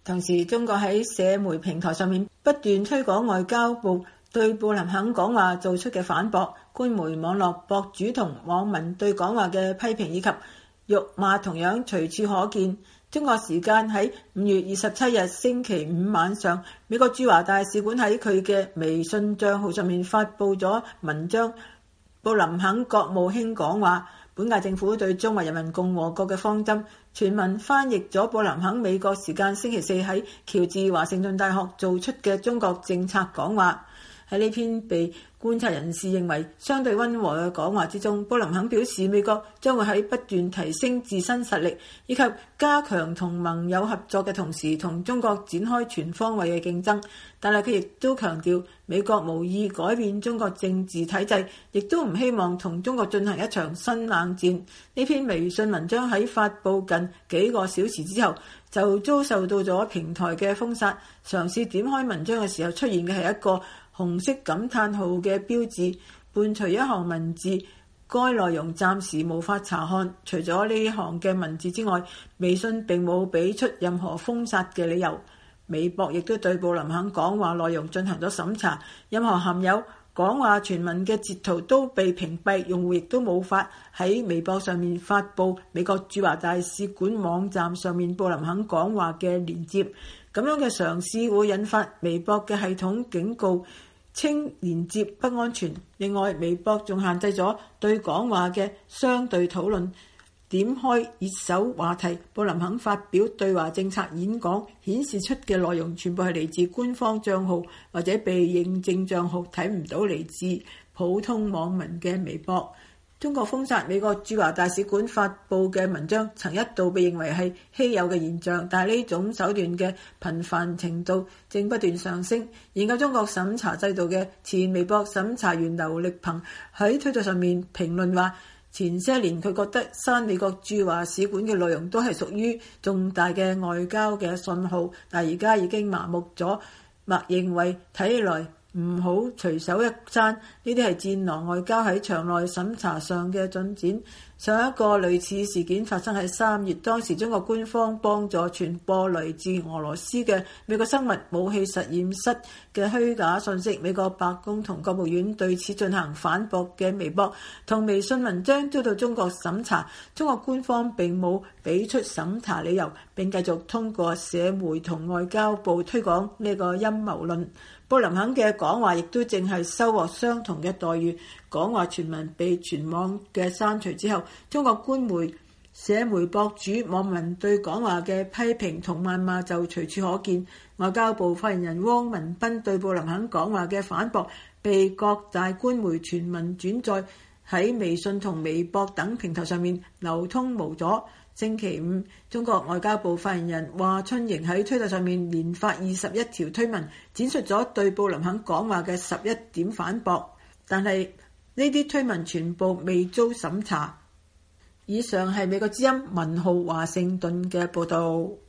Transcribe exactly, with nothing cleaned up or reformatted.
同時，中國喺社媒平台上面不斷推廣外交部對布林肯講話做出嘅反駁，官媒網絡博主同網民對講話嘅批評以及辱罵同樣隨處可見。中國時間喺五月二十七日星期五晚上，美國駐華大使館喺佢嘅微信帳號上面發布咗文章，布林肯國務卿講話。本屆政府對中華人民共和國嘅方針，全文翻譯咗布林肯美國時間星期四喺喬治華盛頓大學做出嘅中國政策講話。喺呢篇被觀察人士認為相對溫和嘅講話之中，布林肯表示美國將會喺不斷提升自身實力以及加強同盟友合作嘅同時，同中國展開全方位嘅競爭。但係佢亦都強調美國無意改變中國政治體制，亦都唔希望同中國進行一場新冷戰。呢篇微信文章喺發布近幾個小時之後就遭受到咗平台嘅封殺。嘗試點開文章嘅時候出現嘅係一個紅色感嘆號嘅標誌，伴隨一行文字，該內容暫時無法查看。除咗呢行嘅文字之外，微信並冇俾出任何封殺嘅理由。微博亦都對布林肯講話內容進行咗審查，任何含有講話全文嘅截圖都被屏蔽，用戶亦都無法喺微博上面發布美國駐華大使館網站上面布林肯講話嘅連接。咁樣嘅嘗試會引發微博嘅系統警告，稱連接不安全。另外，微博仲限制咗對講話嘅相對討論。點開熱搜話題，布林肯發表對華政策演講，顯示出嘅內容全部係嚟自官方帳號或者被認證帳號，睇唔到嚟自普通網民嘅微博。中國封殺美國駐華大使館發布嘅文章曾一度被認為係稀有嘅現象，但係呢種手段嘅頻繁程度正不斷上升。研究中國審查制度嘅前微博審查員劉力鵬喺推特上面評論話，前些年佢覺得刪美國駐華使館嘅內容都係屬於重大嘅外交嘅信號，但而家已經麻木咗，默認為睇起來唔好隨手一刪，呢啲係戰狼外交喺場內審查上嘅進展。上一個類似事件發生喺三月，當時中國官方幫助傳播來自俄羅斯嘅美國生物武器實驗室嘅虛假信息，美國白宮同國務院對此進行反駁嘅微博同微信文章遭到中國審查，中國官方並冇俾出審查理由，並繼續通過社媒同外交部推廣呢個陰謀論。布林肯嘅講話亦都正係收穫相同嘅待遇。講話全文被全網嘅刪除之後，中國官媒、社媒博主、網民對講話嘅批評同謾罵就隨處可見。外交部發言人汪文斌對布林肯講話嘅反駁被各大官媒全文轉載，喺微信同微博等平台上面流通無阻。星期五，中國外交部發言人華春瑩喺推特上面連發二十一條推文，展述咗對布林肯講話嘅十一點反駁，但係呢啲推文全部未遭審查。以上係美國之音文浩華盛頓嘅報導。